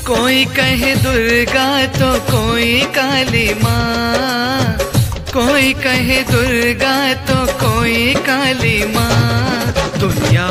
कोई कहे दुर्गा तो कोई काली माँ, कोई कहे दुर्गा तो कोई काली माँ। दुनिया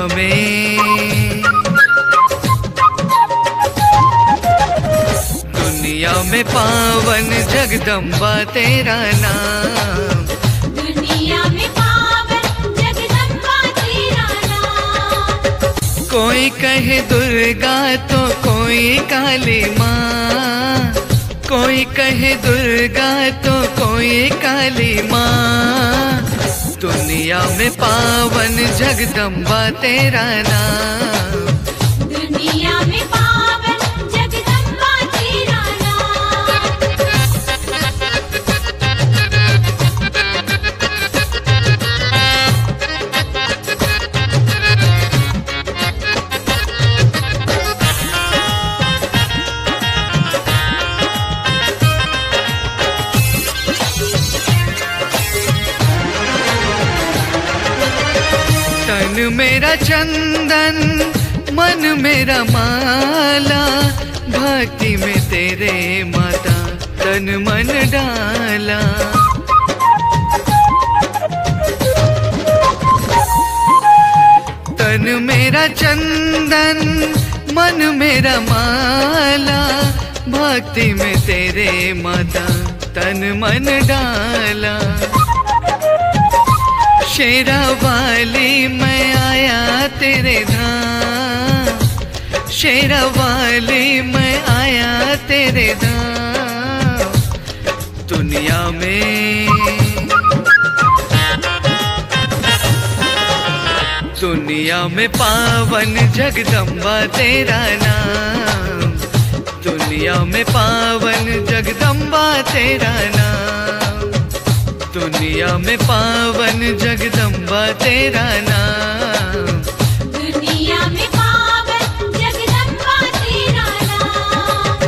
में पावन जगदम्बा तेरा नाम। दुनिया में पावन जगदम्बा तेरा नाम। कोई कहे दुर्गा तो कोई काली माँ, कोई कहे दुर्गा तो कोई काली माँ। दुनिया में पावन जगदम्बा तेरा नाम। दुनिया में पावन जगदम्बा तेरा नाम। तन मेरा चंदन मन मेरा माला, भक्ति में तेरे माता तन मन डाला। तन मेरा चंदन मन मेरा माला, भक्ति में तेरे माता तन मन डाला। शेरा वाली मैं आया तेरे धाम, शेरा वाली मैं आया तेरे धाम। दुनिया में पावन जगदम्बा तेरा नाम। दुनिया में पावन जगदम्बा तेरा नाम। दुनिया में पावन जगदम्बा तेरा नाम। दुनिया में पावन जगदम्बा तेरा नाम।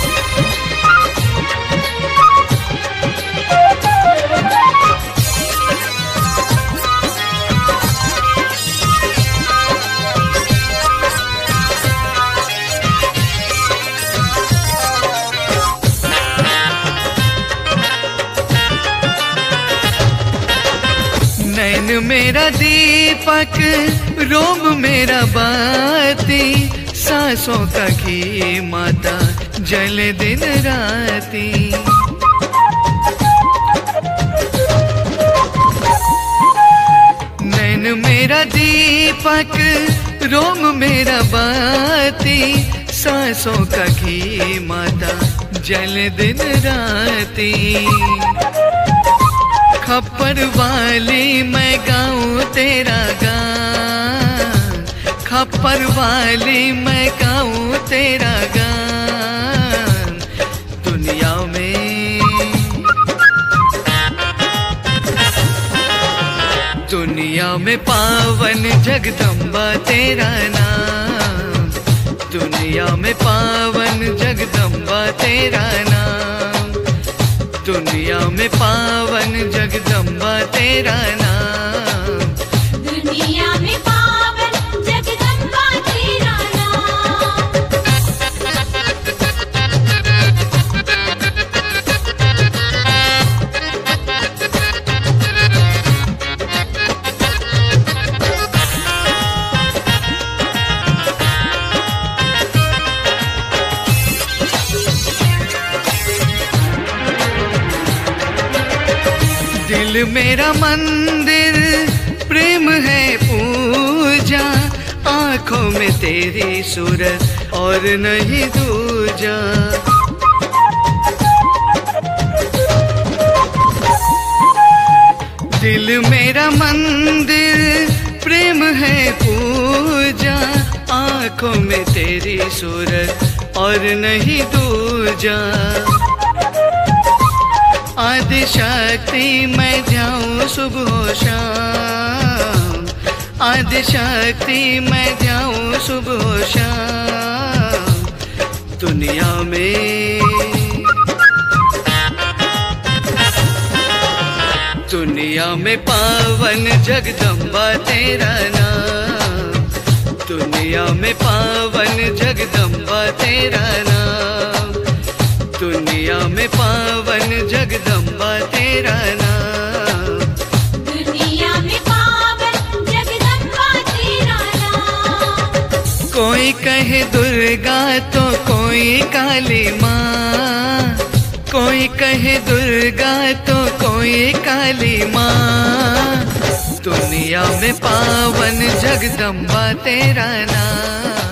नैन मेरा दीपक रोम मेरा बाती, सांसों का घी माता जल दिन राती। नैन मेरा दीपक रोम मेरा बाती, सांसों का घी माता जल दिन राती। खप्पर वाली मैं गाऊं तेरा गान, खप्पर वाली मैं गाऊं तेरा गान। दुनिया में पावन जगदम्बा तेरा नाम। दुनिया में पावन जगदम्बा तेरा नाम। दुनिया में पावन जगदम्बा तेरा नाम। दुनिया में पावन जगदम्बा तेरा नाम। दिल मेरा मंदिर प्रेम है पूजा, आँखों में तेरी सूरत और नहीं दूजा। दिल मेरा मंदिर प्रेम है पूजा, आँखों में तेरी सूरत और नहीं दूजा। आदि शक्ति मैं जाऊं सुबह शाम, आदि शक्ति मैं जाऊं सुबह शाम। दुनिया में पावन जगदम्बा तेरा नाम। दुनिया में पावन जगदम्बा तेरा नाम, दुनिया में पावन जगदम्बा तेरा नाम, दुनिया में पावन जगदम्बा तेरा नाम। कोई कहे दुर्गा तो कोई काली माँ, कोई कहे दुर्गा तो कोई काली माँ, दुनिया में पावन जगदम्बा तेरा नाम।